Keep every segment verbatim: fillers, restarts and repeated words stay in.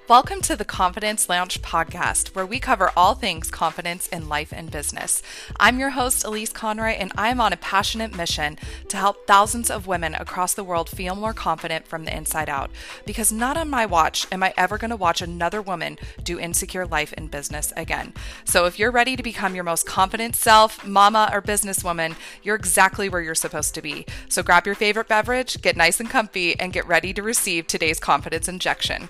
Welcome to the Confidence Lounge podcast, where we cover all things confidence in life and business. I'm your host, Elise Conroy, and I'm on a passionate mission to help thousands of women across the world feel more confident from the inside out. Because not on my watch am I ever going to watch another woman do insecure life and business again. So if you're ready to become your most confident self, mama, or businesswoman, you're exactly where you're supposed to be. So grab your favorite beverage, get nice and comfy, and get ready to receive today's confidence injection.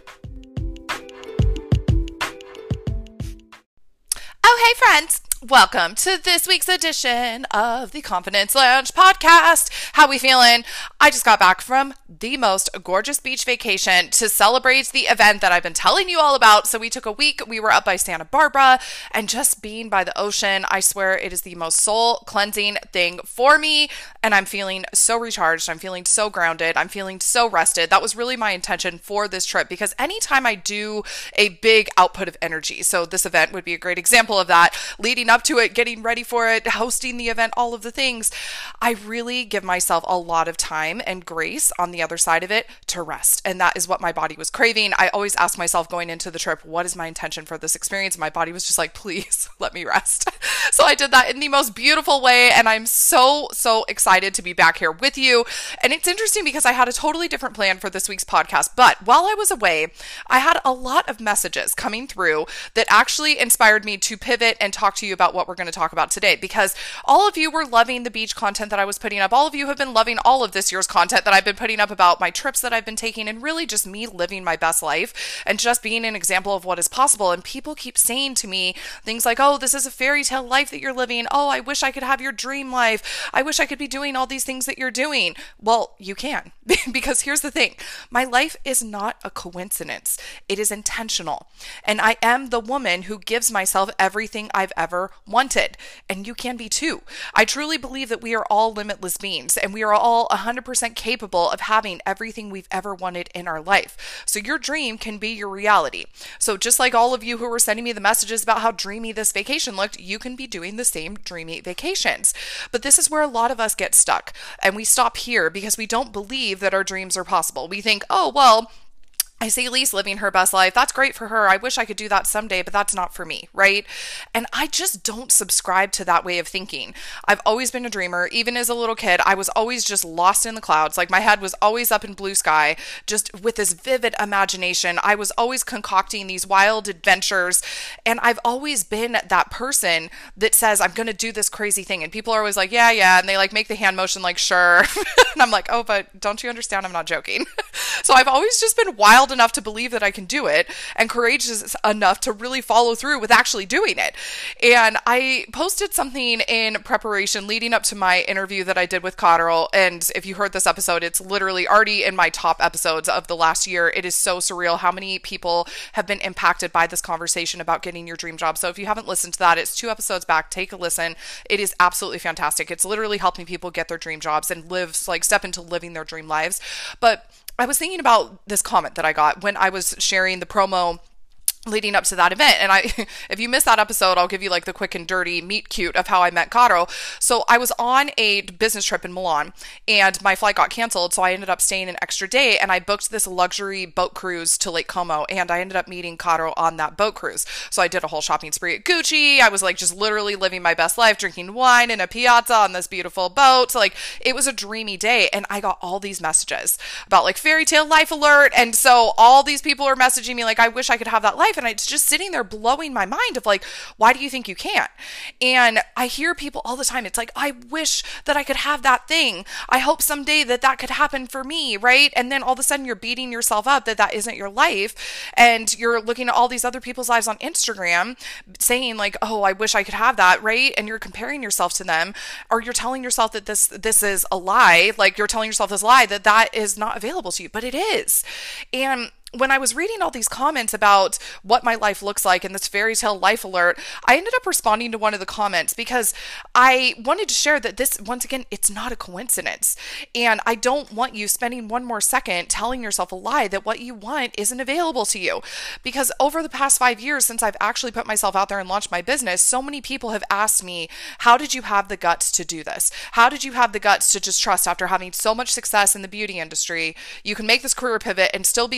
Oh, hey friends! Welcome to this week's edition of the Confidence Lounge podcast. How we feeling? I just got back from the most gorgeous beach vacation to celebrate the event that I've been telling you all about. So we took a week. We were up by Santa Barbara, and just being by the ocean, I swear it is the most soul cleansing thing for me. And I'm feeling so recharged. I'm feeling so grounded. I'm feeling so rested. That was really my intention for this trip, because anytime I do a big output of energy, so this event would be a great example of that, leading up to it, getting ready for it, hosting the event, all of the things, I really give myself a lot of time and grace on the other side of it to rest. And that is what my body was craving. I always ask myself going into the trip, what is my intention for this experience? My body was just like, please let me rest. So I did that in the most beautiful way. And I'm so, so excited to be back here with you. And it's interesting because I had a totally different plan for this week's podcast. But while I was away, I had a lot of messages coming through that actually inspired me to pivot and talk to you about what we're going to talk about today, because all of you were loving the beach content that I was putting up. All of you have been loving all of this year's content that I've been putting up about my trips that I've been taking, and really just me living my best life and just being an example of what is possible. And people keep saying to me things like, oh, this is a fairy tale life that you're living. Oh, I wish I could have your dream life. I wish I could be doing all these things that you're doing. Well, you can, because here's the thing. My life is not a coincidence. It is intentional. And I am the woman who gives myself everything I've ever wanted. And you can be too. I truly believe that we are all limitless beings, and we are all one hundred percent capable of having everything we've ever wanted in our life. So your dream can be your reality. So just like all of you who were sending me the messages about how dreamy this vacation looked, you can be doing the same dreamy vacations. But this is where a lot of us get stuck, and we stop here because we don't believe that our dreams are possible. We think, oh, well, I see Elise living her best life. That's great for her. I wish I could do that someday, but that's not for me, right? And I just don't subscribe to that way of thinking. I've always been a dreamer. Even as a little kid, I was always just lost in the clouds. Like my head was always up in blue sky, just with this vivid imagination. I was always concocting these wild adventures. And I've always been that person that says, I'm going to do this crazy thing. And people are always like, yeah, yeah. And they like make the hand motion like, sure. And I'm like, oh, but don't you understand? I'm not joking. So I've always just been wild enough to believe that I can do it, and courageous enough to really follow through with actually doing it. And I posted something in preparation leading up to my interview that I did with Cotterill. And if you heard this episode, it's literally already in my top episodes of the last year. It is so surreal how many people have been impacted by this conversation about getting your dream job. So if you haven't listened to that, it's two episodes back. Take a listen. It is absolutely fantastic. It's literally helping people get their dream jobs and live, like step into living their dream lives. But I was thinking about this comment that I got when I was sharing the promo leading up to that event. And I, if you missed that episode, I'll give you like the quick and dirty meet cute of how I met Cotterill. So I was on a business trip in Milan, and my flight got canceled. So I ended up staying an extra day, and I booked this luxury boat cruise to Lake Como. And I ended up meeting Cotterill on that boat cruise. So I did a whole shopping spree at Gucci. I was like just literally living my best life, drinking wine in a piazza on this beautiful boat. So like it was a dreamy day. And I got all these messages about like fairy tale life alert. And so all these people are messaging me like, I wish I could have that life. And it's just sitting there blowing my mind of like, why do you think you can't? And I hear people all the time. It's like, I wish that I could have that thing. I hope someday that that could happen for me, right? And then all of a sudden you're beating yourself up that that isn't your life. And you're looking at all these other people's lives on Instagram saying like, oh, I wish I could have that, right? And you're comparing yourself to them, or you're telling yourself that this, this is a lie. Like you're telling yourself this lie that that is not available to you, but it is. And when I was reading all these comments about what my life looks like in this fairy tale life alert, I ended up responding to one of the comments because I wanted to share that this, once again, it's not a coincidence. And I don't want you spending one more second telling yourself a lie that what you want isn't available to you. Because over the past five years, since I've actually put myself out there and launched my business, so many people have asked me, how did you have the guts to do this? How did you have the guts to just trust after having so much success in the beauty industry? You can make this career pivot and still be successful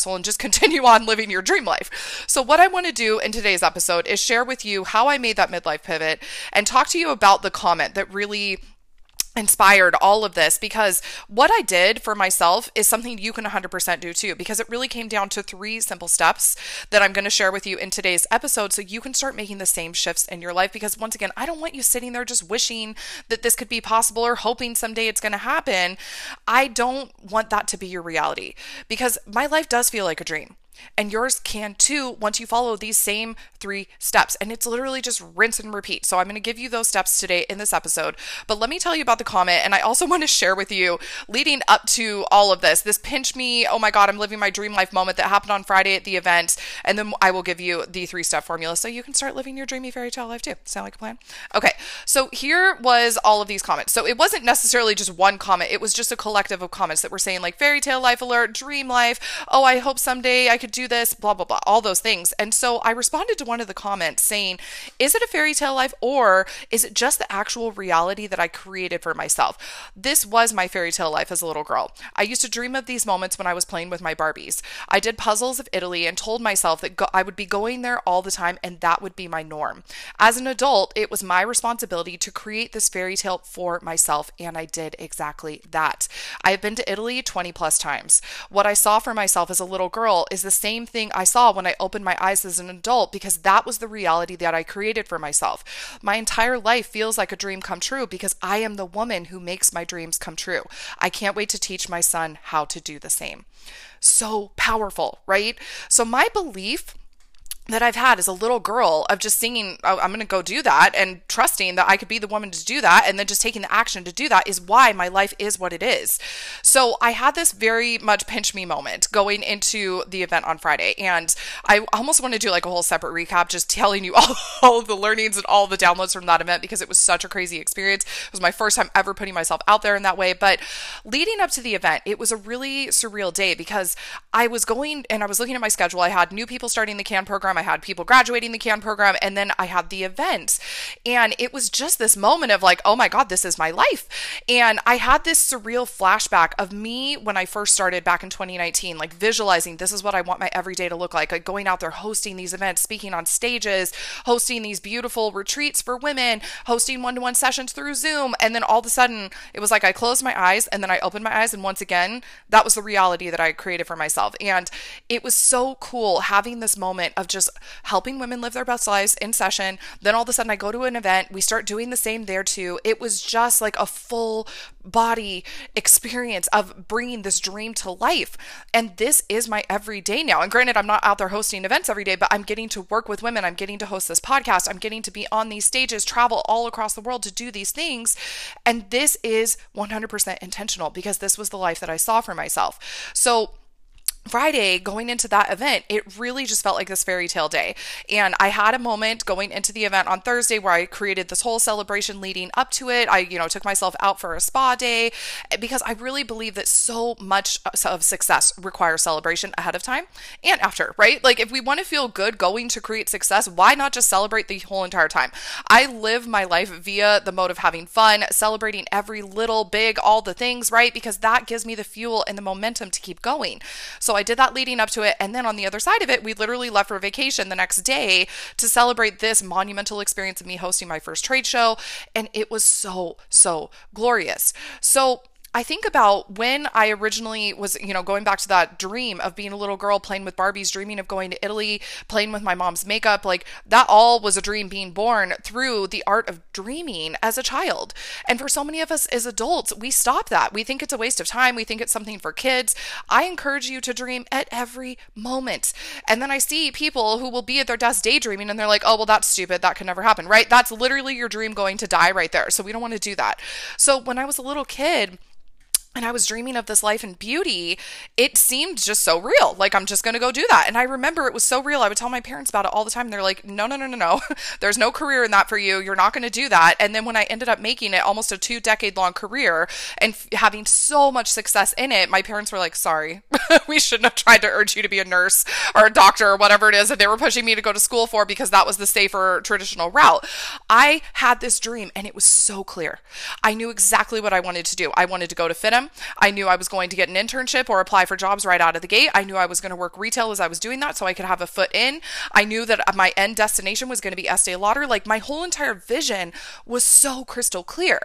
successful and just continue on living your dream life. So what I want to do in today's episode is share with you how I made that midlife pivot and talk to you about the comment that really inspired all of this, because what I did for myself is something you can one hundred percent do too, because it really came down to three simple steps that I'm going to share with you in today's episode so you can start making the same shifts in your life. Because once again, I don't want you sitting there just wishing that this could be possible or hoping someday it's going to happen. I don't want that to be your reality, because my life does feel like a dream. And yours can too once you follow these same three steps. And it's literally just rinse and repeat. So I'm going to give you those steps today in this episode. But let me tell you about the comment. And I also want to share with you, leading up to all of this, this pinch me, oh my God, I'm living my dream life moment that happened on Friday at the event. And then I will give you the three step formula so you can start living your dreamy fairy tale life too. Sound like a plan? Okay. So here was all of these comments. So it wasn't necessarily just one comment. It was just a collective of comments that were saying like fairy tale life alert, dream life. Oh, I hope someday I could do this, blah, blah, blah, all those things. And so I responded to one of the comments saying, is it a fairy tale life or is it just the actual reality that I created for myself? This was my fairy tale life as a little girl. I used to dream of these moments when I was playing with my Barbies. I did puzzles of Italy and told myself that go- I would be going there all the time and that would be my norm. As an adult, it was my responsibility to create this fairy tale for myself, and I did exactly that. I have been to Italy twenty plus times. What I saw for myself as a little girl is the same thing I saw when I opened my eyes as an adult, because that was the reality that I created for myself. My entire life feels like a dream come true because I am the woman who makes my dreams come true. I can't wait to teach my son how to do the same. So powerful, right? So my belief that I've had as a little girl of just singing, oh, I'm going to go do that, and trusting that I could be the woman to do that, and then just taking the action to do that is why my life is what it is. So I had this very much pinch me moment going into the event on Friday, and I almost want to do like a whole separate recap, just telling you all, all of the learnings and all the downloads from that event, because it was such a crazy experience. It was my first time ever putting myself out there in that way. But leading up to the event, it was a really surreal day because I was going and I was looking at my schedule. I had new people starting the CAN program. I had people graduating the CAN program, and then I had the event. And it was just this moment of like, oh my God, this is my life. And I had this surreal flashback of me when I first started back in twenty nineteen, like visualizing this is what I want my everyday to look like, like going out there, hosting these events, speaking on stages, hosting these beautiful retreats for women, hosting one-to-one sessions through Zoom. And then all of a sudden it was like I closed my eyes and then I opened my eyes, and once again, that was the reality that I created for myself. And it was so cool having this moment of just helping women live their best lives in session. Then all of a sudden I go to an event, we start doing the same there too. It was just like a full body experience of bringing this dream to life. And this is my everyday now. And granted, I'm not out there hosting events every day, but I'm getting to work with women. I'm getting to host this podcast. I'm getting to be on these stages, travel all across the world to do these things. And this is one hundred percent intentional because this was the life that I saw for myself. So Friday, going into that event, it really just felt like this fairy tale day. And I had a moment going into the event on Thursday where I created this whole celebration leading up to it. I, you know, took myself out for a spa day because I really believe that so much of success requires celebration ahead of time and after, right? Like if we want to feel good going to create success, why not just celebrate the whole entire time? I live my life via the mode of having fun, celebrating every little, big, all the things, right? Because that gives me the fuel and the momentum to keep going. So I did that leading up to it. And then on the other side of it, we literally left for vacation the next day to celebrate this monumental experience of me hosting my first trade show. And it was so, so glorious. So I think about when I originally was, you know, going back to that dream of being a little girl playing with Barbies, dreaming of going to Italy, playing with my mom's makeup, like that all was a dream being born through the art of dreaming as a child. And for so many of us as adults, we stop that. We think it's a waste of time. We think it's something for kids. I encourage you to dream at every moment. And then I see people who will be at their desk daydreaming and they're like, oh, well, that's stupid. That could never happen, right? That's literally your dream going to die right there. So we don't want to do that. So when I was a little kid, and I was dreaming of this life and beauty, it seemed just so real. Like, I'm just going to go do that. And I remember it was so real. I would tell my parents about it all the time. They're like, no, no, no, no, no. There's no career in that for you. You're not going to do that. And then when I ended up making it almost a two decade long career and f- having so much success in it, my parents were like, sorry, we shouldn't have tried to urge you to be a nurse or a doctor or whatever it is that they were pushing me to go to school for, because that was the safer traditional route. I had this dream and it was so clear. I knew exactly what I wanted to do. I wanted to go to FITM. Instagram. I knew I was going to get an internship or apply for jobs right out of the gate. I knew I was going to work retail as I was doing that so I could have a foot in. I knew that my end destination was going to be Estee Lauder. Like my whole entire vision was so crystal clear.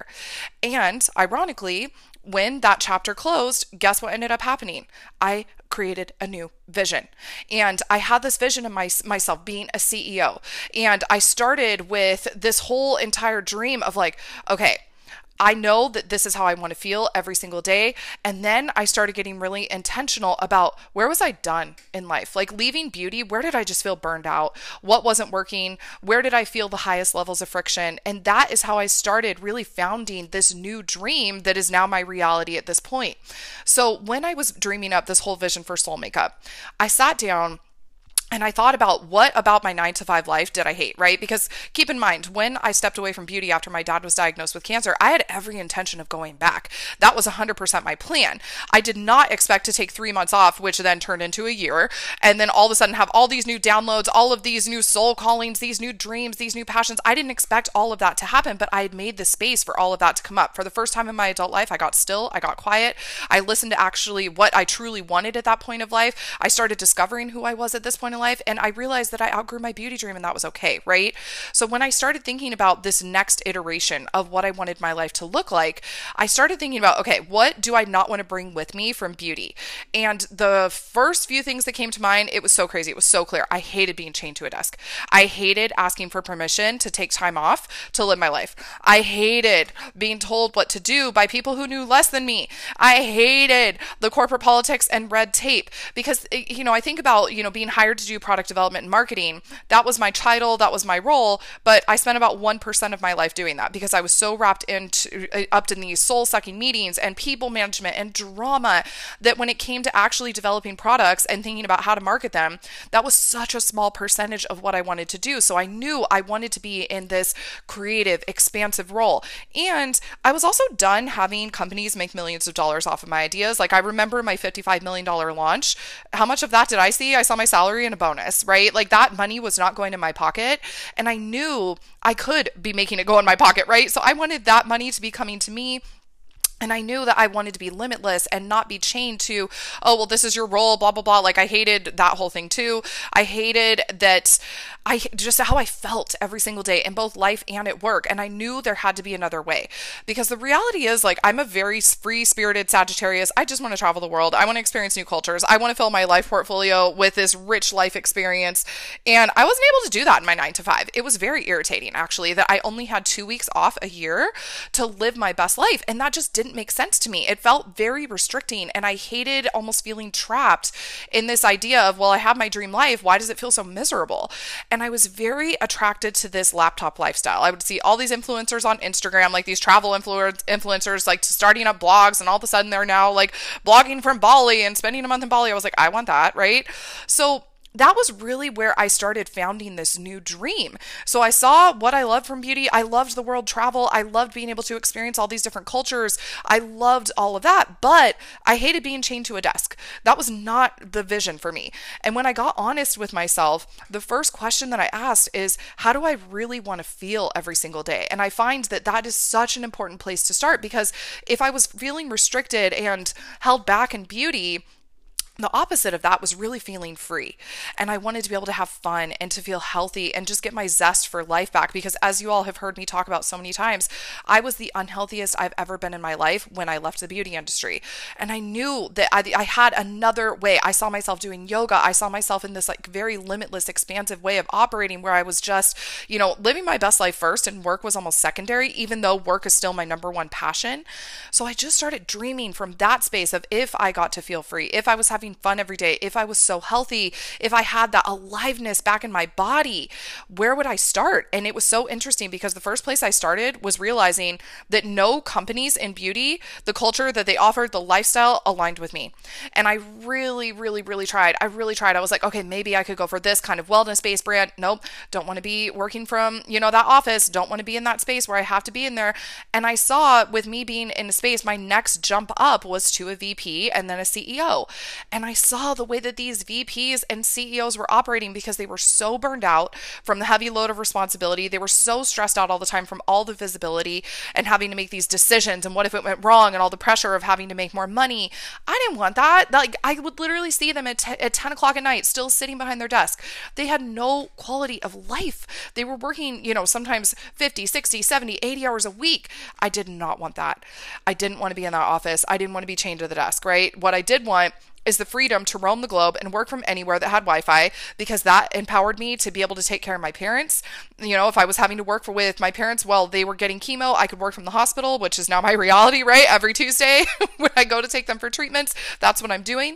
And ironically, when that chapter closed, guess what ended up happening? I created a new vision. And I had this vision of my, myself being a C E O. And I started with this whole entire dream of like, okay, I know that this is how I want to feel every single day. And then I started getting really intentional about where was I done in life? Like leaving beauty, where did I just feel burned out? What wasn't working? Where did I feel the highest levels of friction? And that is how I started really founding this new dream that is now my reality at this point. So when I was dreaming up this whole vision for Soul Makeup, I sat down and I thought about what about my nine to five life did I hate, right? Because keep in mind, when I stepped away from beauty after my dad was diagnosed with cancer, I had every intention of going back. That was one hundred percent my plan. I did not expect to take three months off, which then turned into a year, and then all of a sudden have all these new downloads, all of these new soul callings, these new dreams, these new passions. I didn't expect all of that to happen, but I had made the space for all of that to come up. For the first time in my adult life, I got still, I got quiet. I listened to actually what I truly wanted at that point of life. I started discovering who I was at this point in life, and I realized that I outgrew my beauty dream, and that was okay, right? So when I started thinking about this next iteration of what I wanted my life to look like, I started thinking about, okay, what do I not want to bring with me from beauty? And the first few things that came to mind, it was so crazy. It was so clear. I hated being chained to a desk. I hated asking for permission to take time off to live my life. I hated being told what to do by people who knew less than me. I hated the corporate politics and red tape because, you know, I think about, you know, being hired to do product development and marketing. That was my title, that was my role, but I spent about one percent of my life doing that because I was so wrapped into up in these soul-sucking meetings and people management and drama that when it came to actually developing products and thinking about how to market them, that was such a small percentage of what I wanted to do. So I knew I wanted to be in this creative, expansive role. And I was also done having companies make millions of dollars off of my ideas. Like I remember my fifty-five million dollars launch. How much of that did I see? I saw my salary and a bonus, right? Like that money was not going in my pocket. And I knew I could be making it go in my pocket, right? So I wanted that money to be coming to me. And I knew that I wanted to be limitless and not be chained to, oh, well, this is your role, blah, blah, blah. Like I hated that whole thing too. I hated that I just how I felt every single day in both life and at work. And I knew there had to be another way because the reality is like, I'm a very free spirited Sagittarius. I just want to travel the world. I want to experience new cultures. I want to fill my life portfolio with this rich life experience. And I wasn't able to do that in my nine to five. It was very irritating actually that I only had two weeks off a year to live my best life. And that just didn't make sense to me. It felt very restricting and I hated almost feeling trapped in this idea of, well, I have my dream life. Why does it feel so miserable? And I was very attracted to this laptop lifestyle. I would see all these influencers on Instagram, like these travel influ- influencers, like starting up blogs, and all of a sudden they're now like blogging from Bali and spending a month in Bali. I was like, I want that, right? So that was really where I started founding this new dream. So I saw what I loved from beauty. I loved the world travel. I loved being able to experience all these different cultures. I loved all of that, but I hated being chained to a desk. That was not the vision for me. And when I got honest with myself, the first question that I asked is, how do I really want to feel every single day? And I find that that is such an important place to start because if I was feeling restricted and held back in beauty, the opposite of that was really feeling free. And I wanted to be able to have fun and to feel healthy and just get my zest for life back. Because as you all have heard me talk about so many times, I was the unhealthiest I've ever been in my life when I left the beauty industry. And I knew that I, I had another way. I saw myself doing yoga. I saw myself in this like very limitless, expansive way of operating where I was just, you know, living my best life first and work was almost secondary, even though work is still my number one passion. So I just started dreaming from that space of if I got to feel free, if I was having fun every day, if I was so healthy, if I had that aliveness back in my body, where would I start? And it was so interesting because the first place I started was realizing that no companies in beauty, the culture that they offered, the lifestyle aligned with me. And I really, really, really tried. I really tried. I was like, okay, maybe I could go for this kind of wellness-based brand. Nope. Don't want to be working from, you know, that office. Don't want to be in that space where I have to be in there. And I saw with me being in a space, my next jump up was to a V P and then a C E O. And And I saw the way that these V Ps and C E Os were operating because they were so burned out from the heavy load of responsibility. They were so stressed out all the time from all the visibility and having to make these decisions. And what if it went wrong, and all the pressure of having to make more money? I didn't want that. Like, I would literally see them at, t- at ten o'clock at night, still sitting behind their desk. They had no quality of life. They were working, you know, sometimes fifty, sixty, seventy, eighty hours a week. I did not want that. I didn't want to be in that office. I didn't want to be chained to the desk, right? What I did want is the freedom to roam the globe and work from anywhere that had Wi-Fi, because that empowered me to be able to take care of my parents. You know, if I was having to work for, with my parents while they were getting chemo, I could work from the hospital, which is now my reality, right? Every Tuesday when I go to take them for treatments, that's what I'm doing.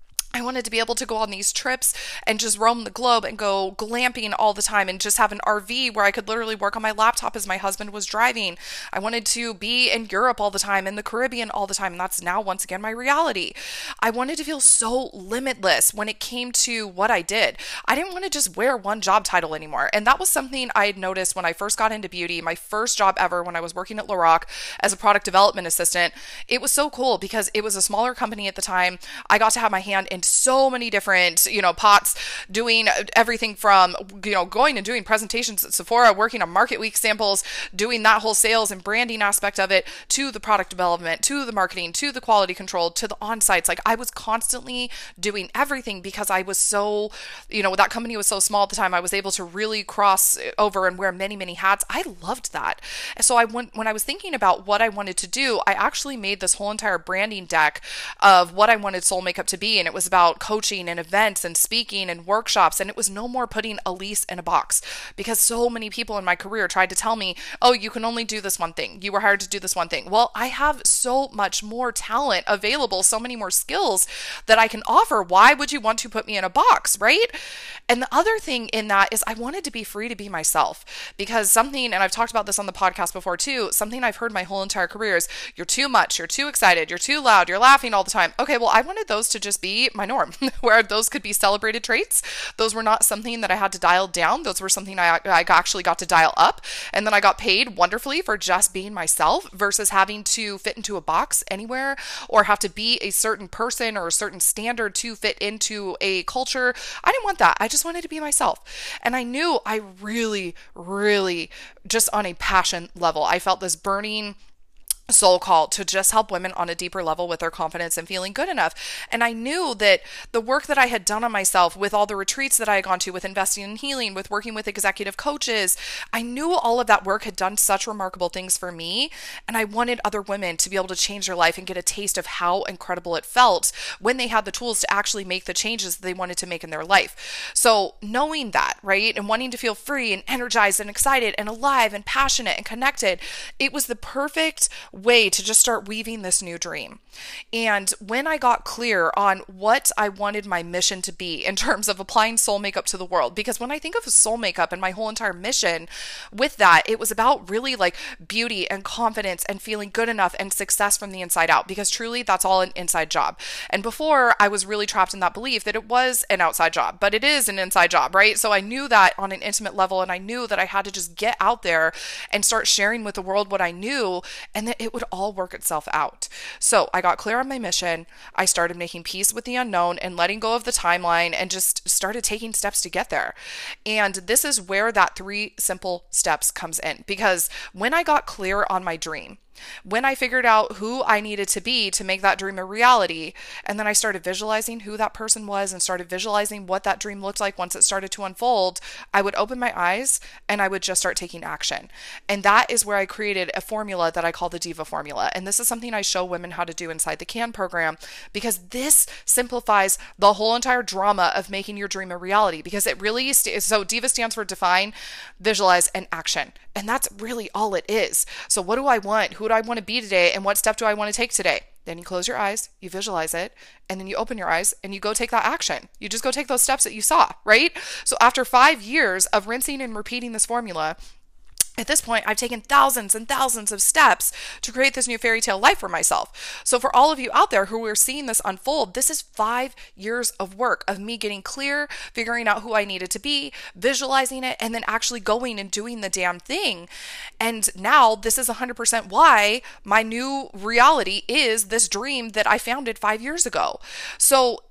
I wanted to be able to go on these trips and just roam the globe and go glamping all the time and just have an R V where I could literally work on my laptop as my husband was driving. I wanted to be in Europe all the time, in the Caribbean all the time, and that's now once again my reality. I wanted to feel so limitless when it came to what I did. I didn't want to just wear one job title anymore, and that was something I had noticed when I first got into beauty. My first job ever, when I was working at Lorac as a product development assistant, it was so cool because it was a smaller company at the time. I got to have my hand in so many different, you know, pots, doing everything from, you know, going and doing presentations at Sephora, working on Market Week samples, doing that whole sales and branding aspect of it, to the product development, to the marketing, to the quality control, to the on-sites. Like, I was constantly doing everything because I was so, you know, that company was so small at the time. I was able to really cross over and wear many, many hats. I loved that. So I went, when I was thinking about what I wanted to do, I actually made this whole entire branding deck of what I wanted Soul Makeup to be. And it was about coaching and events and speaking and workshops. And it was no more putting Elise in a box, because so many people in my career tried to tell me, oh, you can only do this one thing. You were hired to do this one thing. Well, I have so much more talent available, so many more skills that I can offer. Why would you want to put me in a box, right? And the other thing in that is I wanted to be free to be myself, because something, and I've talked about this on the podcast before too, something I've heard my whole entire career is, you're too much, you're too excited, you're too loud, you're laughing all the time. Okay, well, I wanted those to just be my norm, where those could be celebrated traits. Those were not something that I had to dial down. Those were something I, I actually got to dial up. And then I got paid wonderfully for just being myself, versus having to fit into a box anywhere, or have to be a certain person or a certain standard to fit into a culture. I didn't want that. I just wanted to be myself. And I knew I really, really, just on a passion level, I felt this burning soul call to just help women on a deeper level with their confidence and feeling good enough. And I knew that the work that I had done on myself, with all the retreats that I had gone to, with investing in healing, with working with executive coaches, I knew all of that work had done such remarkable things for me. And I wanted other women to be able to change their life and get a taste of how incredible it felt when they had the tools to actually make the changes that they wanted to make in their life. So knowing that, right, and wanting to feel free and energized and excited and alive and passionate and connected, it was the perfect way to just start weaving this new dream. And when I got clear on what I wanted my mission to be in terms of applying soul makeup to the world, because when I think of soul makeup and my whole entire mission with that, it was about really like beauty and confidence and feeling good enough and success from the inside out, because truly that's all an inside job. And before, I was really trapped in that belief that it was an outside job, but it is an inside job, right? So I knew that on an intimate level, and I knew that I had to just get out there and start sharing with the world what I knew, and that it would all work itself out. So I got clear on my mission. I started making peace with the unknown and letting go of the timeline, and just started taking steps to get there. And this is where that three simple steps comes in, because when I got clear on my dream, when I figured out who I needed to be to make that dream a reality, and then I started visualizing who that person was and started visualizing what that dream looked like once it started to unfold, I would open my eyes and I would just start taking action. And that is where I created a formula that I call the Diva Formula. And this is something I show women how to do inside the C A N program, because this simplifies the whole entire drama of making your dream a reality, because it really, st- so Diva stands for define, visualize, and action. And that's really all it is. So what do I want? Who do I want to be today? And what step do I want to take today? Then you close your eyes, you visualize it, and then you open your eyes and you go take that action. You just go take those steps that you saw, right? So after five years of rinsing and repeating this formula, at this point, I've taken thousands and thousands of steps to create this new fairy tale life for myself. So for all of you out there who are seeing this unfold, this is five years of work of me getting clear, figuring out who I needed to be, visualizing it, and then actually going and doing the damn thing. And now this is one hundred percent why my new reality is this dream that I founded five years ago. So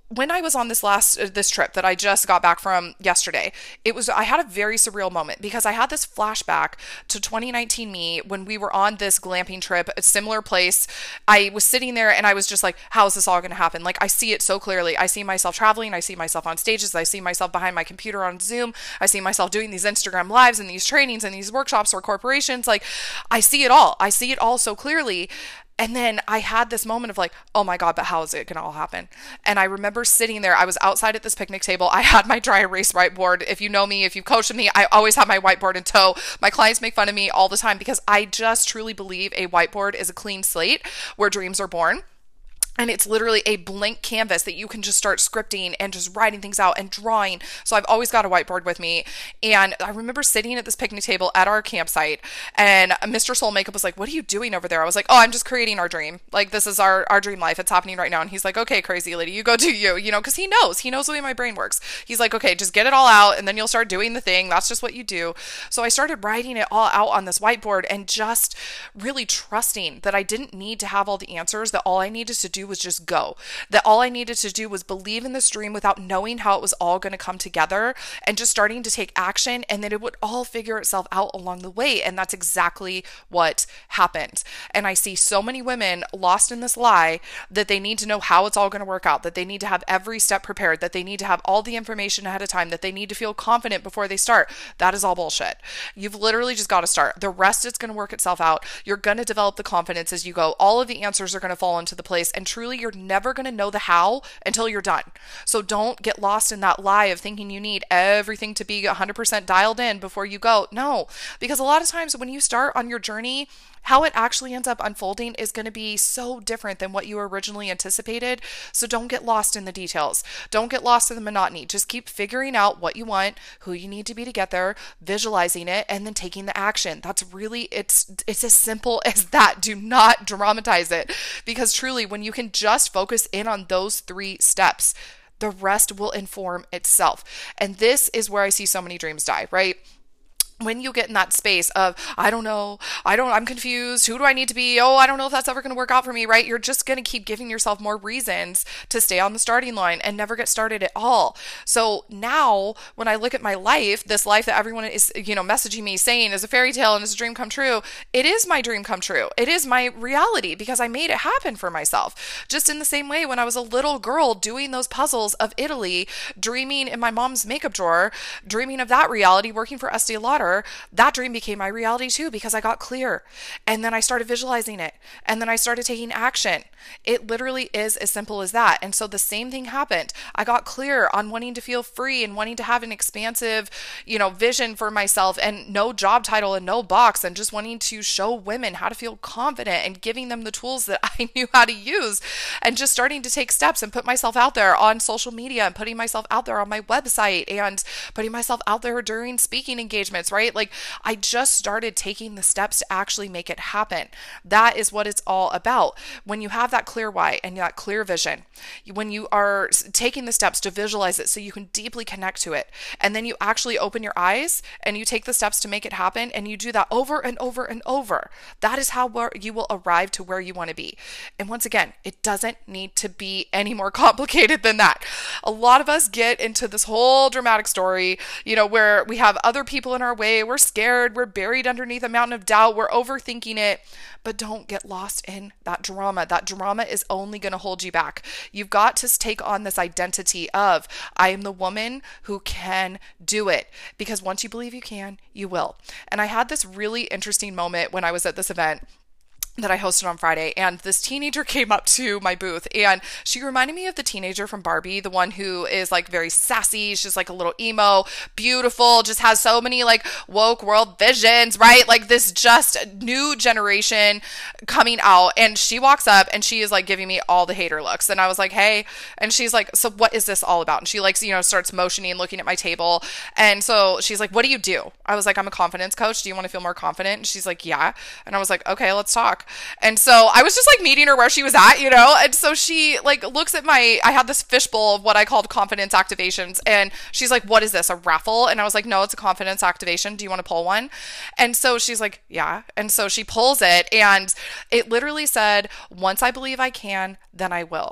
when I was on this last uh, this trip that I just got back from yesterday, it was I had a very surreal moment because I had this flashback to twenty nineteen me when we were on this glamping trip, a similar place. I was sitting there and I was just like, how is this all going to happen? Like, I see it so clearly. I see myself traveling. I see myself on stages. I see myself behind my computer on Zoom. I see myself doing these Instagram lives and these trainings and these workshops for corporations. Like, I see it all. I see it all so clearly. And then I had this moment of like, oh my God, but how is it going to all happen? And I remember sitting there, I was outside at this picnic table. I had my dry erase whiteboard. If you know me, if you've coached me, I always have my whiteboard in tow. My clients make fun of me all the time because I just truly believe a whiteboard is a clean slate where dreams are born. And it's literally a blank canvas that you can just start scripting and just writing things out and drawing. So I've always got a whiteboard with me. And I remember sitting at this picnic table at our campsite and Mister Soul Makeup was like, what are you doing over there? I was like, oh, I'm just creating our dream. Like, this is our, our dream life. It's happening right now. And he's like, okay, crazy lady, you go do you, you know, because he knows, he knows the way my brain works. He's like, okay, just get it all out and then you'll start doing the thing. That's just what you do. So I started writing it all out on this whiteboard and just really trusting that I didn't need to have all the answers, that all I needed to do was just go. That all I needed to do was believe in this dream without knowing how it was all going to come together and just starting to take action, and that it would all figure itself out along the way. And that's exactly what happened. And I see so many women lost in this lie that they need to know how it's all going to work out, that they need to have every step prepared, that they need to have all the information ahead of time, that they need to feel confident before they start. That is all bullshit. You've literally just got to start. The rest is going to work itself out. You're going to develop the confidence as you go. All of the answers are going to fall into the place, and truly you're never going to know the how until you're done. So don't get lost in that lie of thinking you need everything to be one hundred percent dialed in before you go. No, because a lot of times when you start on your journey, how it actually ends up unfolding is going to be so different than what you originally anticipated. So don't get lost in the details. Don't get lost in the monotony. Just keep figuring out what you want, who you need to be to get there, visualizing it, and then taking the action. That's really, it's it's as simple as that. Do not dramatize it, because truly when you can just focus in on those three steps, the rest will inform itself. And this is where I see so many dreams die, right? When you get in that space of, I don't know, I don't, I'm confused, who do I need to be? Oh, I don't know if that's ever going to work out for me, right? You're just going to keep giving yourself more reasons to stay on the starting line and never get started at all. So now when I look at my life, this life that everyone is, you know, messaging me saying is a fairy tale and is a dream come true, it is my dream come true. It is my reality because I made it happen for myself. Just in the same way when I was a little girl doing those puzzles of Italy, dreaming in my mom's makeup drawer, dreaming of that reality, working for Estee Lauder, that dream became my reality too because I got clear. And then I started visualizing it. And then I started taking action. It literally is as simple as that. And so the same thing happened. I got clear on wanting to feel free and wanting to have an expansive, you know, vision for myself and no job title and no box, and just wanting to show women how to feel confident and giving them the tools that I knew how to use, and just starting to take steps and put myself out there on social media and putting myself out there on my website and putting myself out there during speaking engagements, right? Like, I just started taking the steps to actually make it happen. That is what it's all about. When you have that clear why and that clear vision, when you are taking the steps to visualize it so you can deeply connect to it, and then you actually open your eyes and you take the steps to make it happen, and you do that over and over and over, that is how you will arrive to where you want to be. And once again, it doesn't need to be any more complicated than that. A lot of us get into this whole dramatic story, you know, where we have other people in our way. We're scared. We're buried underneath a mountain of doubt. We're overthinking it. But don't get lost in that drama. That drama is only going to hold you back. You've got to take on this identity of, I am the woman who can do it. Because once you believe you can, you will. And I had this really interesting moment when I was at this event that I hosted on Friday, and this teenager came up to my booth, and she reminded me of the teenager from Barbie, the one who is like very sassy. She's like a little emo, beautiful, just has so many like woke world visions, right? Like this just new generation coming out. And she walks up and she is like giving me all the hater looks. And I was like, hey, and she's like, so what is this all about? And she like, you know, starts motioning, looking at my table. And so she's like, what do you do? I was like, I'm a confidence coach. Do you want to feel more confident? And she's like, yeah. And I was like, okay, let's talk. And so I was just like meeting her where she was at, you know? And so she like looks at my, I had this fishbowl of what I called confidence activations. And she's like, what is this, a raffle? And I was like, no, it's a confidence activation. Do you want to pull one? And so she's like, yeah. And so she pulls it, and it literally said, once I believe I can, then I will.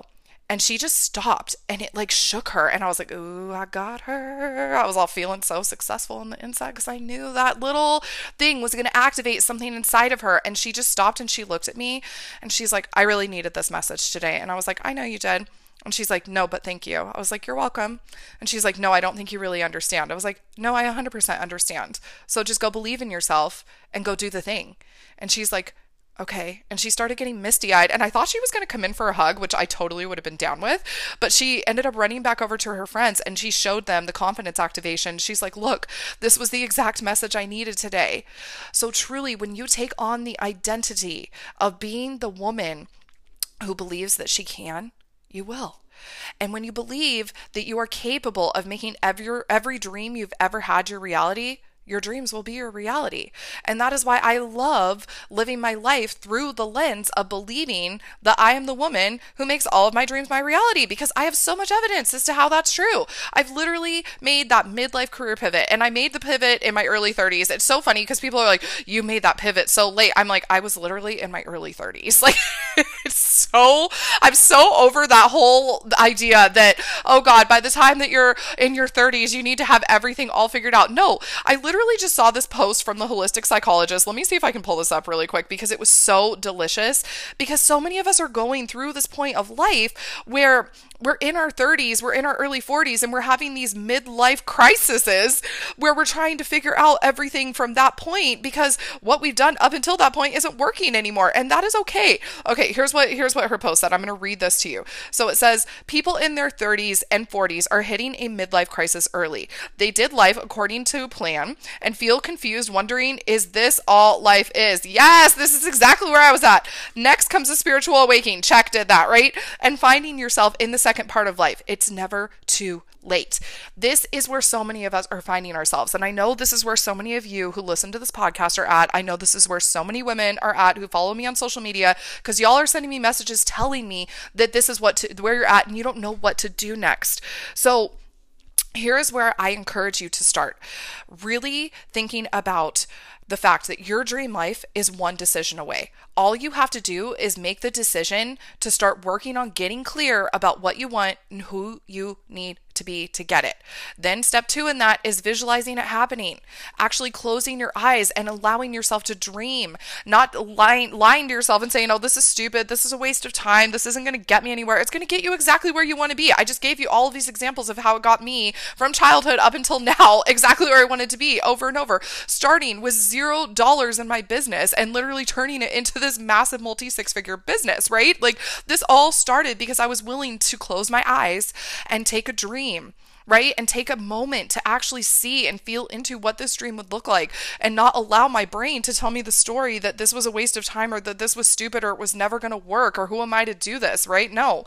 And she just stopped and it like shook her. And I was like, ooh, I got her. I was all feeling so successful on the inside because I knew that little thing was going to activate something inside of her. And she just stopped and she looked at me and she's like, I really needed this message today. And I was like, I know you did. And she's like, no, but thank you. I was like, you're welcome. And she's like, no, I don't think you really understand. I was like, no, I one hundred percent understand. So just go believe in yourself and go do the thing. And she's like, okay. And she started getting misty eyed and I thought she was going to come in for a hug, which I totally would have been down with. But she ended up running back over to her friends and she showed them the confidence activation. She's like, look, this was the exact message I needed today. So truly, when you take on the identity of being the woman who believes that she can, you will. And when you believe that you are capable of making every, every dream you've ever had your reality, your dreams will be your reality. And that is why I love living my life through the lens of believing that I am the woman who makes all of my dreams my reality, because I have so much evidence as to how that's true. I've literally made that midlife career pivot, and I made the pivot in my early thirties. It's so funny because people are like, you made that pivot so late. I'm like, I was literally in my early thirties. Like, it's so, I'm so over that whole idea that, oh God, by the time that you're in your thirties, you need to have everything all figured out. No, I literally just saw this post from the holistic psychologist. Let me see if I can pull this up really quick because it was so delicious, because so many of us are going through this point of life where we're in our thirties, we're in our early forties, and we're having these midlife crises where we're trying to figure out everything from that point because what we've done up until that point isn't working anymore. And that is okay. Okay, here's what here's what her post said. I'm going to read this to you. So it says, people in their thirties and forties are hitting a midlife crisis early. They did life according to plan and feel confused, wondering, is this all life is? Yes, this is exactly where I was at. Next comes a spiritual awakening. Check, did that, right? And finding yourself in the second part of life. It's never too late. This is where so many of us are finding ourselves. And I know this is where so many of you who listen to this podcast are at. I know this is where so many women are at who follow me on social media, because y'all are sending me messages telling me that this is what to, where you're at and you don't know what to do next. So here is where I encourage you to start really thinking about the fact that your dream life is one decision away. All you have to do is make the decision to start working on getting clear about what you want and who you need to be to get it. Then step two in that is visualizing it happening, actually closing your eyes and allowing yourself to dream, not lying, lying to yourself and saying, oh, this is stupid. This is a waste of time. This isn't going to get me anywhere. It's going to get you exactly where you want to be. I just gave you all of these examples of how it got me from childhood up until now, exactly where I wanted to be over and over, starting with zero dollars in my business and literally turning it into this massive multi six figure business, right? Like, this all started because I was willing to close my eyes and take a dream, right? And take a moment to actually see and feel into what this dream would look like, and not allow my brain to tell me the story that this was a waste of time, or that this was stupid, or it was never going to work, or who am I to do this, right? No.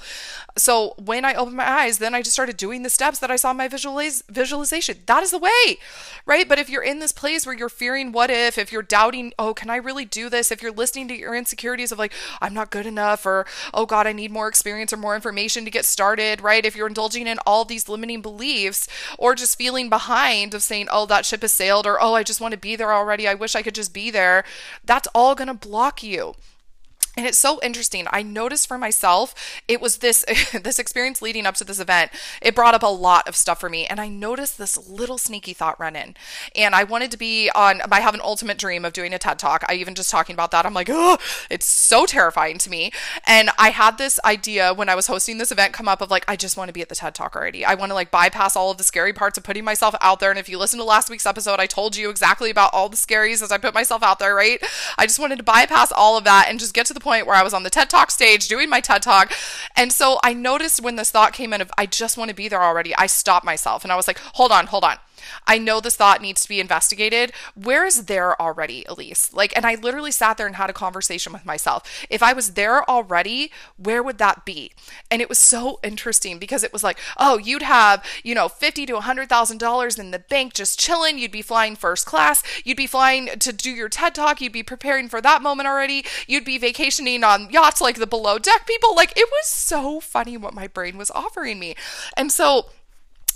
So when I opened my eyes, then I just started doing the steps that I saw in my visualiz- visualization. That is the way, right? But if you're in this place where you're fearing what if, if you're doubting, oh, can I really do this? If you're listening to your insecurities of like, I'm not good enough, or, oh God, I need more experience or more information to get started, right? If you're indulging in all these limiting beliefs, or just feeling behind of saying, oh, that ship has sailed, or, oh, I just want to be there already. I wish I could just be there. That's all going to block you. And it's so interesting. I noticed for myself, it was this this experience leading up to this event. It brought up a lot of stuff for me. And I noticed this little sneaky thought run in. And I wanted to be on, I have an ultimate dream of doing a TED Talk. I even just talking about that, I'm like, oh, it's so terrifying to me. And I had this idea when I was hosting this event come up of like, I just want to be at the TED Talk already. I want to like bypass all of the scary parts of putting myself out there. And if you listen to last week's episode, I told you exactly about all the scaries as I put myself out there, right? I just wanted to bypass all of that and just get to the point where I was on the TED Talk stage doing my TED Talk. And so I noticed when this thought came in of, I just want to be there already, I stopped myself and I was like, hold on, hold on. I know this thought needs to be investigated. Where is there already, Elise? Like, and I literally sat there and had a conversation with myself. If I was there already, where would that be? And it was so interesting because it was like, oh, you'd have, you know, fifty to a hundred thousand dollars in the bank just chilling. You'd be flying first class. You'd be flying to do your TED Talk. You'd be preparing for that moment already. You'd be vacationing on yachts like the below deck people. Like, it was so funny what my brain was offering me. And so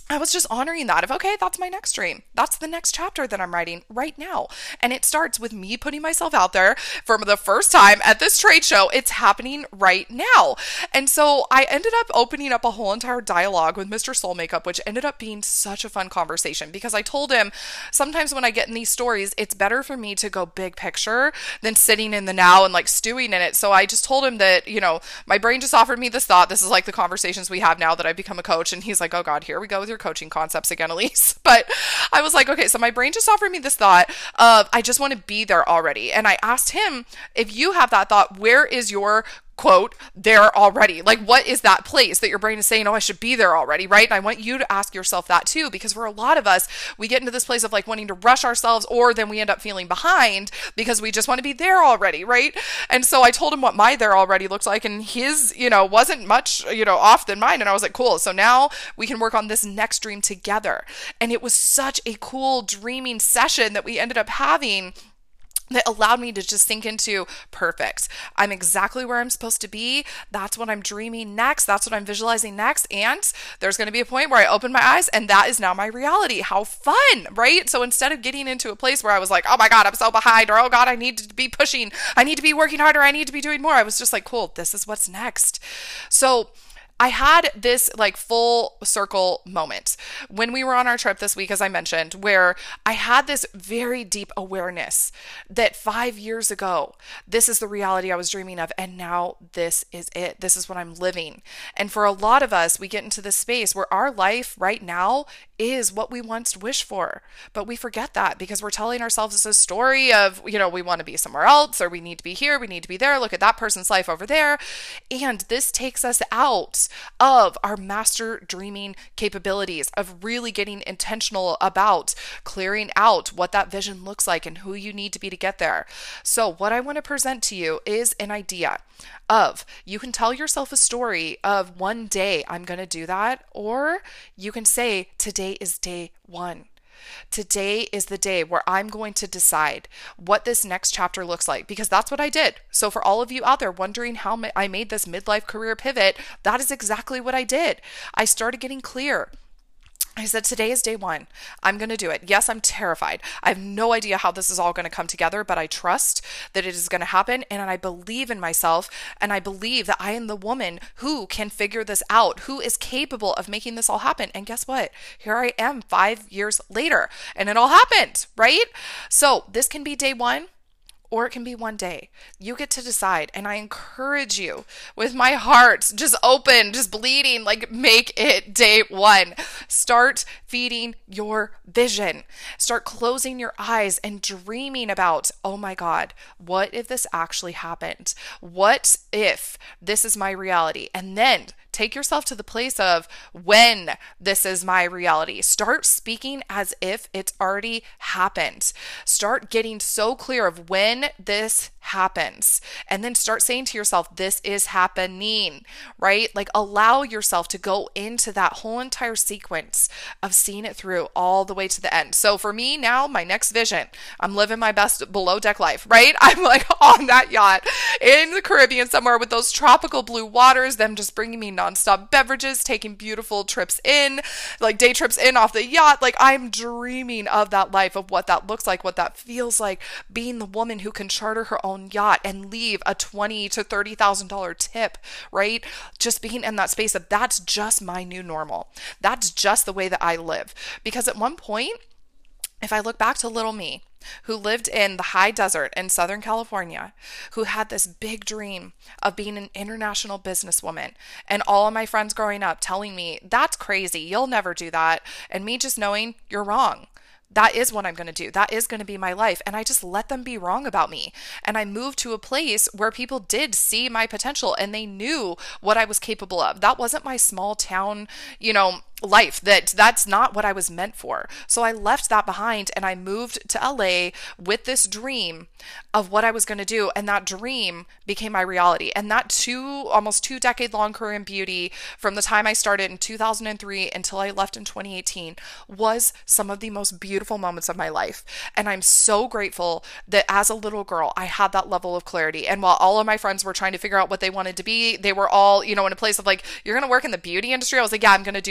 I was just honoring that of, okay, that's my next dream. That's the next chapter that I'm writing right now. And it starts with me putting myself out there for the first time at this trade show. It's happening right now. And so I ended up opening up a whole entire dialogue with Mister Soul Makeup, which ended up being such a fun conversation because I told him sometimes when I get in these stories, it's better for me to go big picture than sitting in the now and like stewing in it. So I just told him that, you know, my brain just offered me this thought. This is like the conversations we have now that I've become a coach. And he's like, oh God, here we go with your coaching concepts again, Elise. But I was like, okay, so my brain just offered me this thought of, I just want to be there already. And I asked him, if you have that thought, where is your quote there already? Like, what is that place that your brain is saying, oh, I should be there already, right? And I want you to ask yourself that too, because for a lot of us, we get into this place of like wanting to rush ourselves, or then we end up feeling behind because we just want to be there already, right? And so I told him what my there already looks like, and his, you know, wasn't much, you know, off than mine. And I was like, cool. So now we can work on this next dream together. And it was such a cool dreaming session that we ended up having that allowed me to just sink into, perfect. I'm exactly where I'm supposed to be. That's what I'm dreaming next. That's what I'm visualizing next. And there's going to be a point where I open my eyes and that is now my reality. How fun, right? So instead of getting into a place where I was like, oh my God, I'm so behind, or oh God, I need to be pushing, I need to be working harder, I need to be doing more, I was just like, cool, this is what's next. So I had this like full circle moment when we were on our trip this week, as I mentioned, where I had this very deep awareness that five years ago, this is the reality I was dreaming of. And now this is it. This is what I'm living. And for a lot of us, we get into this space where our life right now is what we once wished for. But we forget that because we're telling ourselves this story of, you know, we want to be somewhere else, or we need to be here, we need to be there. Look at that person's life over there. And this takes us out of our master dreaming capabilities, of really getting intentional about clearing out what that vision looks like and who you need to be to get there. So what I want to present to you is an idea of, you can tell yourself a story of one day I'm going to do that, or you can say today is day one. Today is the day where I'm going to decide what this next chapter looks like, because that's what I did. So for all of you out there wondering how I made this midlife career pivot, that is exactly what I did. I started getting clear. I said, today is day one. I'm going to do it. Yes, I'm terrified. I have no idea how this is all going to come together, but I trust that it is going to happen. And I believe in myself. And I believe that I am the woman who can figure this out, who is capable of making this all happen. And guess what? Here I am five years later, and it all happened, right? So this can be day one, or it can be one day. You get to decide. And I encourage you with my heart, just open, just bleeding, like make it day one. Start feeding your vision. Start closing your eyes and dreaming about, oh my God, what if this actually happened? What if this is my reality? And then take yourself to the place of when this is my reality. Start speaking as if it's already happened. Start getting so clear of when this happens. And then start saying to yourself, this is happening, right? Like allow yourself to go into that whole entire sequence of seeing it through all the way to the end. So for me now, my next vision, I'm living my best below deck life, right? I'm like on that yacht in the Caribbean somewhere with those tropical blue waters, them just bringing me nonstop beverages, taking beautiful trips in, like day trips in off the yacht. Like I'm dreaming of that life, of what that looks like, what that feels like, being the woman who can charter her own yacht and leave a twenty to thirty thousand dollar tip, right? Just being in that space of that's just my new normal. That's just the way that I live. Because at one point, if I look back to little me, who lived in the high desert in Southern California, who had this big dream of being an international businesswoman, and all of my friends growing up telling me, that's crazy, you'll never do that, and me just knowing, you're wrong. That is what I'm going to do. That is going to be my life. And I just let them be wrong about me. And I moved to a place where people did see my potential and they knew what I was capable of. That wasn't my small town, you know, life. That that's not what I was meant for. So I left that behind and I moved to L A with this dream of what I was going to do. And that dream became my reality. And that two, almost two decade long career in beauty from the time I started in two thousand three until I left in twenty eighteen was some of the most beautiful moments of my life. And I'm so grateful that as a little girl, I had that level of clarity. And while all of my friends were trying to figure out what they wanted to be, they were all, you know, in a place of like, you're going to work in the beauty industry. I was like, yeah, I'm going to do this, right?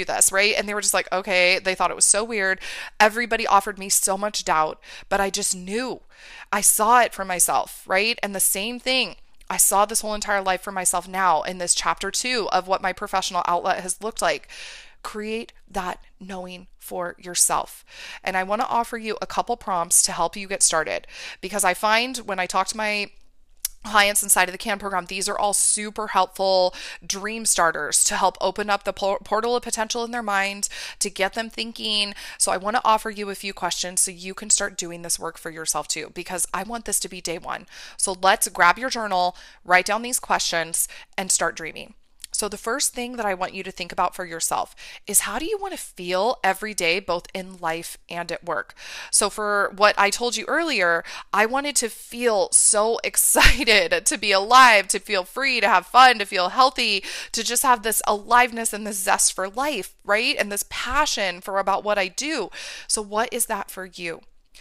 right? And they were just like, okay, they thought it was so weird. Everybody offered me so much doubt, but I just knew. I saw it for myself, right? And the same thing, I saw this whole entire life for myself now in this chapter two of what my professional outlet has looked like. Create that knowing for yourself. And I want to offer you a couple prompts to help you get started, because I find when I talk to my clients inside of the CAN program, these are all super helpful dream starters to help open up the portal of potential in their mind, to get them thinking. So I want to offer you a few questions so you can start doing this work for yourself too, because I want this to be day one. So let's grab your journal, write down these questions, and start dreaming. So the first thing that I want you to think about for yourself is, how do you want to feel every day, both in life and at work? So for what I told you earlier, I wanted to feel so excited to be alive, to feel free, to have fun, to feel healthy, to just have this aliveness and this zest for life, right? And this passion for about what I do. So what is that for you?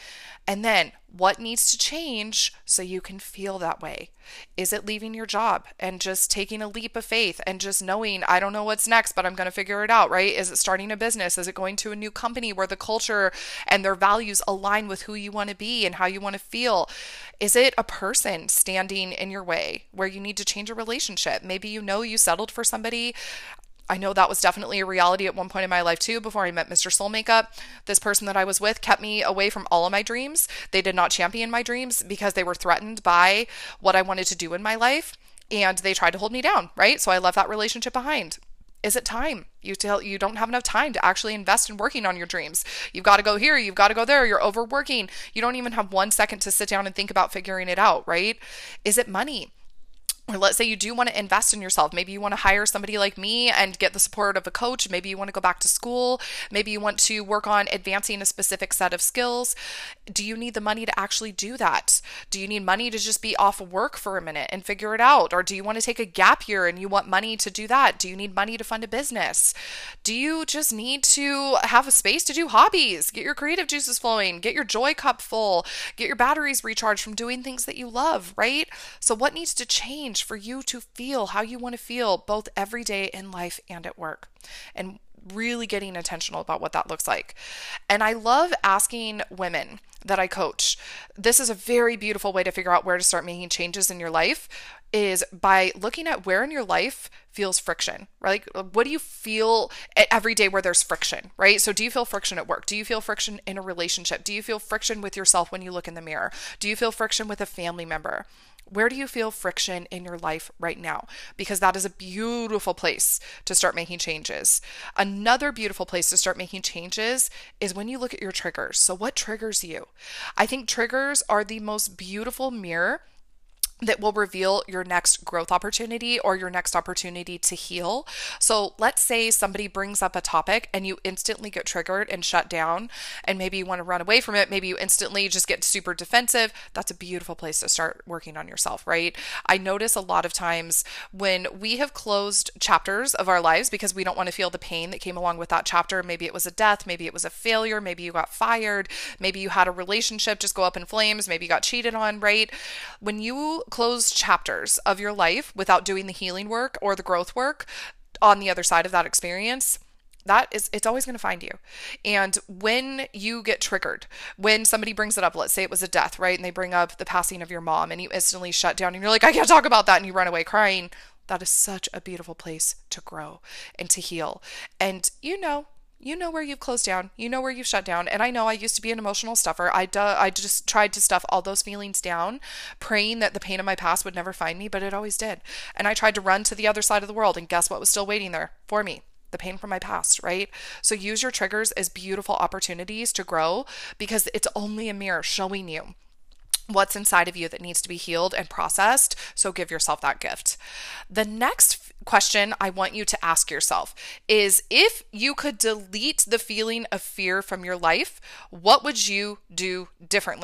And then what needs to change so you can feel that way? Is it leaving your job and just taking a leap of faith and just knowing, I don't know what's next, but I'm going to figure it out, right? Is it starting a business? Is it going to a new company where the culture and their values align with who you want to be and how you want to feel? Is it a person standing in your way where you need to change a relationship? Maybe you know you settled for somebody. I know that was definitely a reality at one point in my life too, before I met Mister Soul Makeup. This person that I was with kept me away from all of my dreams. They did not champion my dreams because they were threatened by what I wanted to do in my life, and they tried to hold me down, right? So I left that relationship behind. Is it time? You tell you don't have enough time to actually invest in working on your dreams. You've got to go here, you've got to go there, you're overworking. You don't even have one second to sit down and think about figuring it out, right? Is it money? Or let's say you do want to invest in yourself. Maybe you want to hire somebody like me and get the support of a coach. Maybe you want to go back to school. Maybe you want to work on advancing a specific set of skills. Do you need the money to actually do that? Do you need money to just be off of work for a minute and figure it out? Or do you want to take a gap year and you want money to do that? Do you need money to fund a business? Do you just need to have a space to do hobbies? Get your creative juices flowing, get your joy cup full, get your batteries recharged from doing things that you love, right? So what needs to change for you to feel how you want to feel both every day in life and at work? And really getting intentional about what that looks like. And I love asking women that I coach. This is a very beautiful way to figure out where to start making changes in your life, is by looking at where in your life feels friction, right? Like, what do you feel every day where there's friction, right? So do you feel friction at work? Do you feel friction in a relationship? Do you feel friction with yourself when you look in the mirror? Do you feel friction with a family member? Where do you feel friction in your life right now? Because that is a beautiful place to start making changes. Another beautiful place to start making changes is when you look at your triggers. So what triggers you? I think triggers are the most beautiful mirror that will reveal your next growth opportunity or your next opportunity to heal. So let's say somebody brings up a topic and you instantly get triggered and shut down, and maybe you want to run away from it. Maybe you instantly just get super defensive. That's a beautiful place to start working on yourself, right? I notice a lot of times when we have closed chapters of our lives because we don't want to feel the pain that came along with that chapter. Maybe it was a death, maybe it was a failure, maybe you got fired, maybe you had a relationship just go up in flames, maybe you got cheated on, right? When you close chapters of your life without doing the healing work or the growth work on the other side of that experience, that is, it's always going to find you. And when you get triggered, when somebody brings it up, let's say it was a death, right? And they bring up the passing of your mom and you instantly shut down and you're like, I can't talk about that. And you run away crying. That is such a beautiful place to grow and to heal. And you know, You know where you've closed down. You know where you've shut down. And I know I used to be an emotional stuffer. I, do, I just tried to stuff all those feelings down, praying that the pain of my past would never find me, but it always did. And I tried to run to the other side of the world, and guess what was still waiting there for me? The pain from my past, right? So use your triggers as beautiful opportunities to grow, because it's only a mirror showing you what's inside of you that needs to be healed and processed. So give yourself that gift. The next question I want you to ask yourself is, if you could delete the feeling of fear from your life, what would you do differently?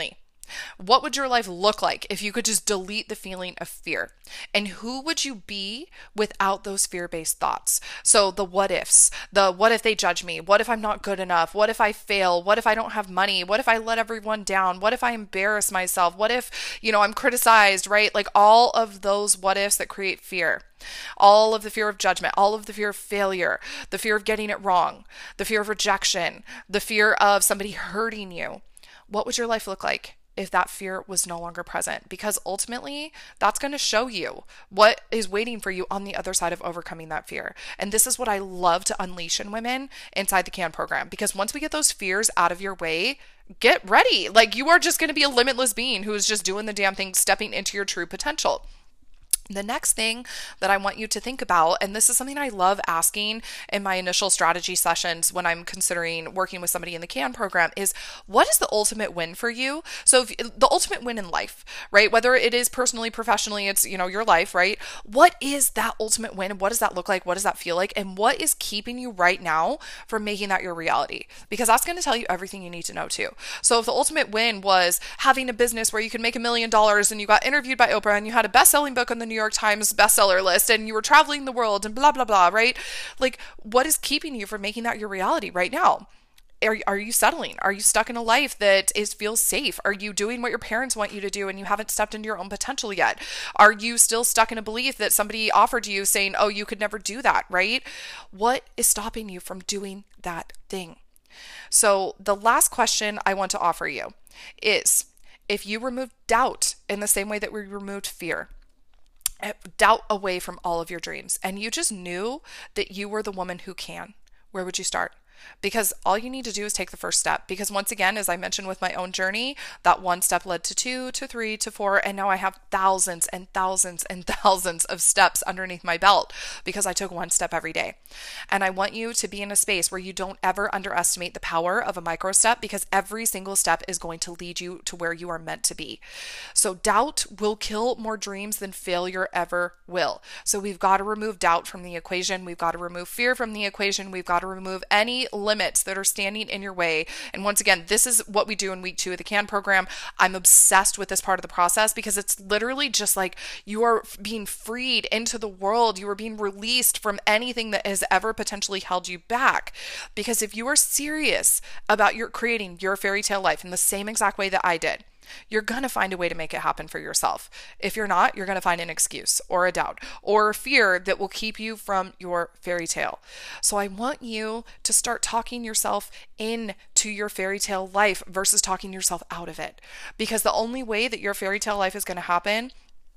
What would your life look like if you could just delete the feeling of fear? And who would you be without those fear-based thoughts? So the what ifs, the what if they judge me? What if I'm not good enough? What if I fail? What if I don't have money? What if I let everyone down? What if I embarrass myself? What if, you know, I'm criticized, right? Like all of those what ifs that create fear. All of the fear of judgment, all of the fear of failure, the fear of getting it wrong, the fear of rejection, the fear of somebody hurting you. What would your life look like if that fear was no longer present? Because ultimately, that's going to show you what is waiting for you on the other side of overcoming that fear. And this is what I love to unleash in women inside the C A N program. Because once we get those fears out of your way, get ready. Like you are just going to be a limitless being who is just doing the damn thing, stepping into your true potential. The next thing that I want you to think about, and this is something I love asking in my initial strategy sessions when I'm considering working with somebody in the C A N program, is what is the ultimate win for you? So if, the ultimate win in life, right? Whether it is personally, professionally, it's, you know, your life, right? What is that ultimate win? What does that look like? What does that feel like? And what is keeping you right now from making that your reality? Because that's going to tell you everything you need to know too. So if the ultimate win was having a business where you could make a million dollars and you got interviewed by Oprah and you had a best-selling book on the New York Times bestseller list and you were traveling the world and blah, blah, blah, right? Like what is keeping you from making that your reality right now? Are, are you settling? Are you stuck in a life that is feels safe? Are you doing what your parents want you to do and you haven't stepped into your own potential yet? Are you still stuck in a belief that somebody offered you saying, oh, you could never do that, right? What is stopping you from doing that thing? So the last question I want to offer you is, if you removed doubt in the same way that we removed fear, doubt away from all of your dreams, and you just knew that you were the woman who can, where would you start? Because all you need to do is take the first step. Because once again, as I mentioned with my own journey, that one step led to two, to three, to four, and now I have thousands and thousands and thousands of steps underneath my belt because I took one step every day. And I want you to be in a space where you don't ever underestimate the power of a micro step, because every single step is going to lead you to where you are meant to be. So doubt will kill more dreams than failure ever will. So we've got to remove doubt from the equation. We've got to remove fear from the equation. We've got to remove any limits that are standing in your way. And once again, this is what we do in week two of the C A N program. I'm obsessed with this part of the process because it's literally just like you are being freed into the world. You are being released from anything that has ever potentially held you back. Because if you are serious about your creating your fairy tale life in the same exact way that I did, you're going to find a way to make it happen for yourself. If you're not, you're going to find an excuse or a doubt or fear that will keep you from your fairy tale. So I want you to start talking yourself into your fairy tale life versus talking yourself out of it. Because the only way that your fairy tale life is going to happen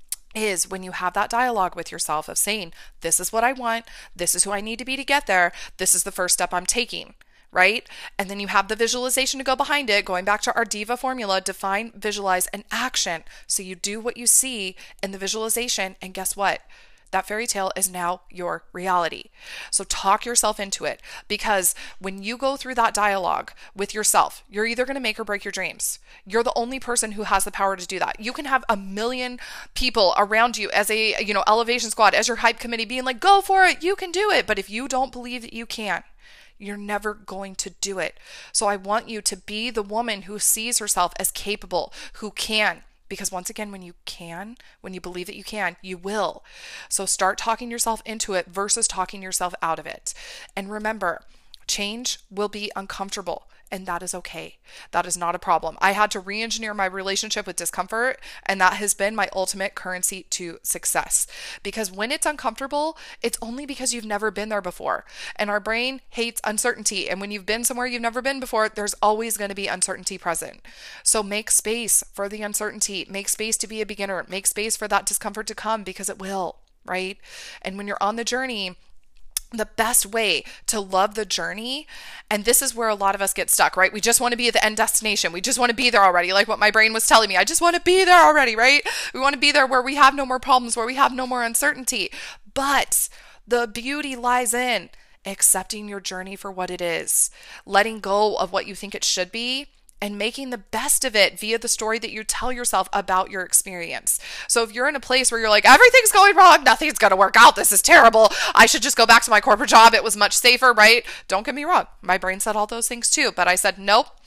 is when you have that dialogue with yourself of saying, this is what I want, this is who I need to be to get there, this is the first step I'm taking. Right? And then you have the visualization to go behind it, going back to our DIVA formula, define, visualize, and action. So you do what you see in the visualization, and guess what? That fairy tale is now your reality. So talk yourself into it, because when you go through that dialogue with yourself, you're either going to make or break your dreams. You're the only person who has the power to do that. You can have a million people around you as a, you know, elevation squad, as your hype committee being like, go for it, you can do it. But if you don't believe that you can, you're never going to do it. So I want you to be the woman who sees herself as capable, who can. Because once again, when you can, when you believe that you can, you will. So start talking yourself into it versus talking yourself out of it. And remember, change will be uncomfortable. And that is okay. That is not a problem. I had to re-engineer my relationship with discomfort, and that has been my ultimate currency to success. Because when it's uncomfortable, it's only because you've never been there before. And our brain hates uncertainty. And when you've been somewhere you've never been before, there's always going to be uncertainty present. So make space for the uncertainty. Make space to be a beginner. Make space for that discomfort to come, because it will, right? And when you're on the journey, the best way to love the journey, and this is where a lot of us get stuck, right? We just want to be at the end destination. We just want to be there already, like what my brain was telling me. I just want to be there already, right? We want to be there where we have no more problems, where we have no more uncertainty. But the beauty lies in accepting your journey for what it is, letting go of what you think it should be, and making the best of it via the story that you tell yourself about your experience. So if you're in a place where you're like, everything's going wrong, nothing's going to work out, this is terrible, I should just go back to my corporate job, it was much safer, right? Don't get me wrong, my brain said all those things too, but I said, nope,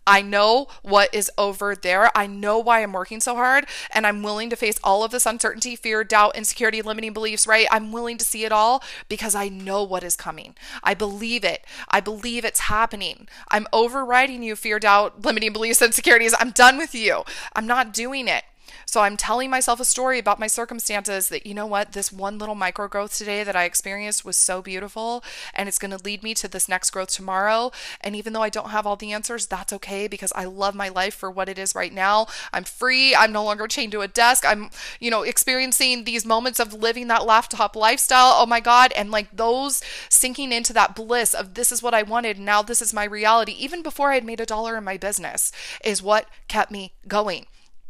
I know what is over there. I know why I'm working so hard, and I'm willing to face all of this uncertainty, fear, doubt, insecurity, limiting beliefs, right? I'm willing to see it all because I know what is coming. I believe it. I believe it's happening. I'm overriding you, fear, doubt, limiting beliefs, insecurities. I'm done with you. I'm not doing it. So I'm telling myself a story about my circumstances that, you know what, this one little micro growth today that I experienced was so beautiful, and it's going to lead me to this next growth tomorrow. And even though I don't have all the answers, that's okay, because I love my life for what it is right now. I'm free. I'm no longer chained to a desk. I'm, you know, experiencing these moments of living that laptop lifestyle. Oh my God. And like those sinking into that bliss of this is what I wanted. Now this is my reality. Even before I had made a dollar in my business is what kept me going.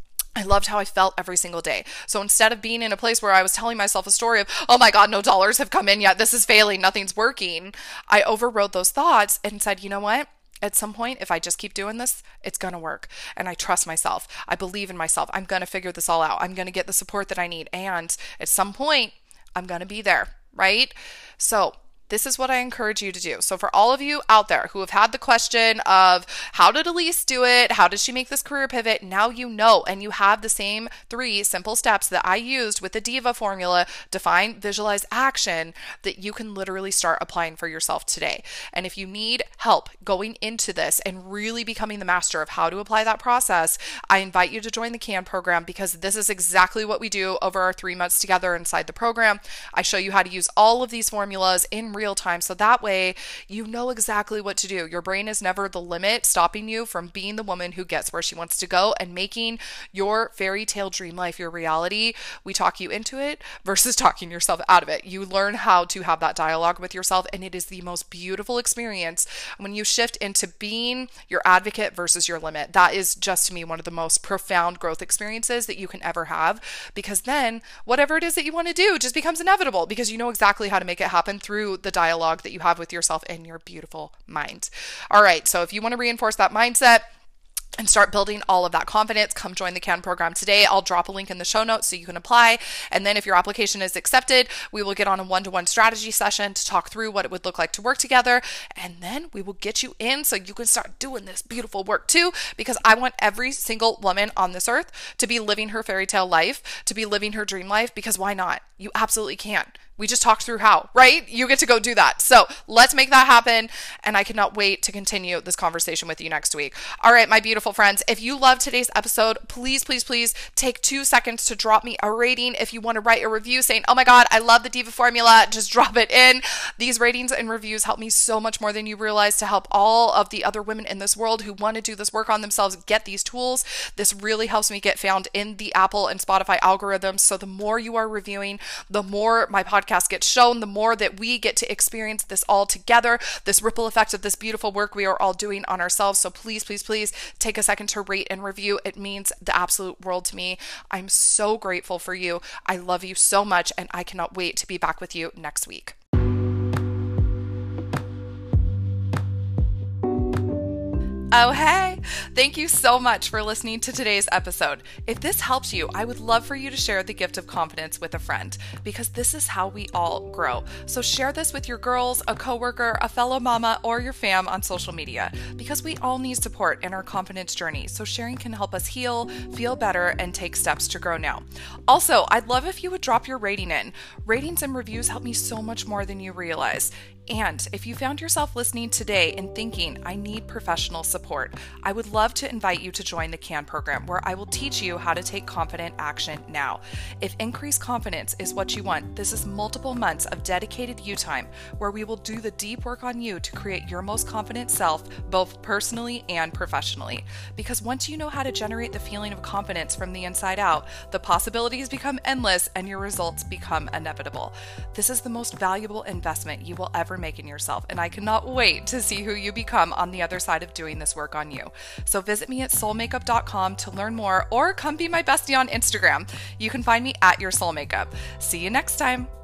I loved how I felt every single day. So instead of being in a place where I was telling myself a story of, oh my God, no dollars have come in yet, this is failing, nothing's working, I overrode those thoughts and said, you know what? At some point, if I just keep doing this, it's going to work. And I trust myself. I believe in myself. I'm going to figure this all out. I'm going to get the support that I need. And at some point, I'm going to be there, right? So this is what I encourage you to do. So for all of you out there who have had the question of how did Elise do it? How did she make this career pivot? Now you know, and you have the same three simple steps that I used with the DIVA formula, define, visualize, action, that you can literally start applying for yourself today. And if you need help going into this and really becoming the master of how to apply that process, I invite you to join the CAN program, because this is exactly what we do over our three months together inside the program. I show you how to use all of these formulas in real time. So that way you know exactly what to do. Your brain is never the limit, stopping you from being the woman who gets where she wants to go and making your fairy tale dream life your reality. We talk you into it versus talking yourself out of it. You learn how to have that dialogue with yourself, and it is the most beautiful experience when you shift into being your advocate versus your limit. That is just, to me, one of the most profound growth experiences that you can ever have, because then whatever it is that you want to do just becomes inevitable, because you know exactly how to make it happen through the dialogue that you have with yourself in your beautiful mind. All right, so if you want to reinforce that mindset and start building all of that confidence, come join the CAN program today. I'll drop a link in the show notes so you can apply. And then if your application is accepted, we will get on a one-to-one strategy session to talk through what it would look like to work together. And then we will get you in so you can start doing this beautiful work too, because I want every single woman on this earth to be living her fairy tale life, to be living her dream life, because why not? You absolutely can. We just talked through how, right? You get to go do that. So let's make that happen. And I cannot wait to continue this conversation with you next week. All right, my beautiful friends, if you loved today's episode, please, please, please take two seconds to drop me a rating. If you want to write a review saying, oh my God, I love the DIVA formula, just drop it in. These ratings and reviews help me so much more than you realize, to help all of the other women in this world who want to do this work on themselves get these tools. This really helps me get found in the Apple and Spotify algorithms. So the more you are reviewing, the more my podcast gets shown, the more that we get to experience this all together, this ripple effect of this beautiful work we are all doing on ourselves. So please, please, please take a second to rate and review. It means the absolute world to me. I'm so grateful for you. I love you so much, and I cannot wait to be back with you next week. Oh, hey, thank you so much for listening to today's episode. If this helps you, I would love for you to share the gift of confidence with a friend, because this is how we all grow. So share this with your girls, a coworker, a fellow mama, or your fam on social media, because we all need support in our confidence journey. So sharing can help us heal, feel better, and take steps to grow now. Also, I'd love if you would drop your rating in. Ratings and reviews help me so much more than you realize. And if you found yourself listening today and thinking, I need professional support, I would love to invite you to join the CAN program, where I will teach you how to take confident action now. If increased confidence is what you want, this is multiple months of dedicated you time, where we will do the deep work on you to create your most confident self, both personally and professionally. Because once you know how to generate the feeling of confidence from the inside out, the possibilities become endless and your results become inevitable. This is the most valuable investment you will ever make in yourself, and I cannot wait to see who you become on the other side of doing this work on you. So visit me at soul makeup dot com to learn more, or come be my bestie on Instagram. You can find me at Your Soul Makeup. See you next time.